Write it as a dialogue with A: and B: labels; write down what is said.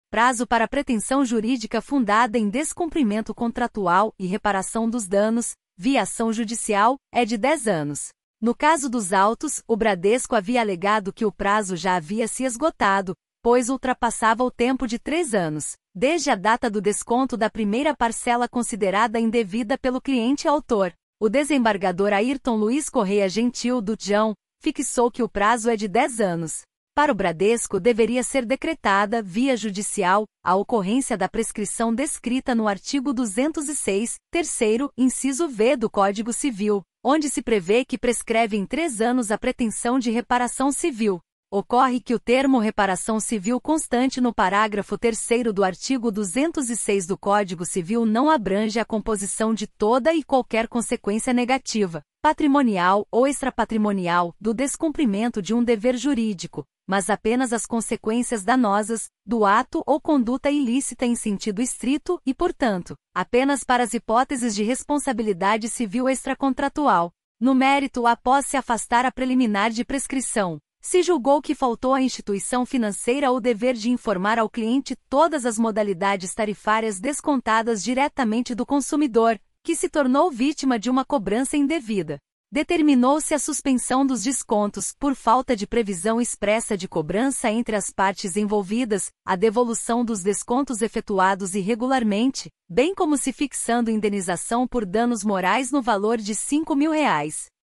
A: Prazo para pretensão jurídica fundada em descumprimento contratual e reparação dos danos, via ação judicial, é de 10 anos. No caso dos autos, o Bradesco havia alegado que o prazo já havia se esgotado, pois ultrapassava o tempo de 3 anos, desde a data do desconto da primeira parcela considerada indevida pelo cliente autor. O desembargador Ayrton Luiz Correia Gentil do JAN fixou que o prazo é de 10 anos. Para o Bradesco deveria ser decretada, via judicial, a ocorrência da prescrição descrita no artigo 206, terceiro, inciso V do Código Civil, onde se prevê que prescreve em 3 anos a pretensão de reparação civil. Ocorre que o termo reparação civil constante no parágrafo 3º do artigo 206 do Código Civil não abrange a composição de toda e qualquer consequência negativa, patrimonial ou extrapatrimonial, do descumprimento de um dever jurídico, mas apenas as consequências danosas, do ato ou conduta ilícita em sentido estrito e, portanto, apenas para as hipóteses de responsabilidade civil extracontratual. No mérito, após se afastar a preliminar de prescrição, se julgou que faltou à instituição financeira o dever de informar ao cliente todas as modalidades tarifárias descontadas diretamente do consumidor, que se tornou vítima de uma cobrança indevida. Determinou-se a suspensão dos descontos por falta de previsão expressa de cobrança entre as partes envolvidas, a devolução dos descontos efetuados irregularmente, bem como se fixando indenização por danos morais no valor de R$ 5.000.